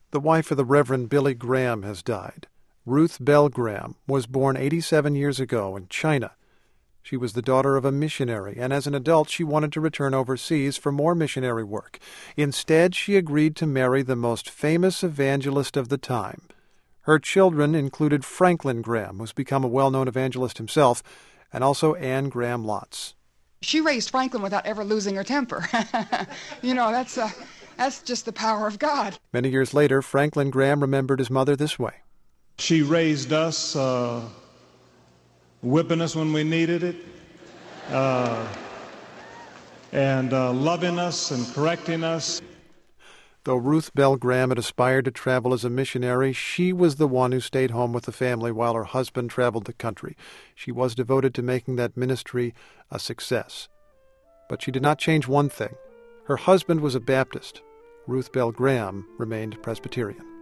The wife of the Reverend Billy Graham has died. Ruth Bell Graham was born 87 years ago in China. She was the daughter of a missionary, and as an adult she wanted to return overseas for more missionary work. Instead, she agreed to marry the most famous evangelist of the time. Her children included Franklin Graham, who's become a well-known evangelist himself, and also Anne Graham Lotz. She raised Franklin without ever losing her temper. That's just the power of God. Many years later, Franklin Graham remembered his mother this way. She raised us, whipping us when we needed it, and loving us and correcting us. Though Ruth Bell Graham had aspired to travel as a missionary, she was the one who stayed home with the family while her husband traveled the country. She was devoted to making that ministry a success. But she did not change one thing. Her husband was a Baptist. Ruth Bell Graham remained Presbyterian.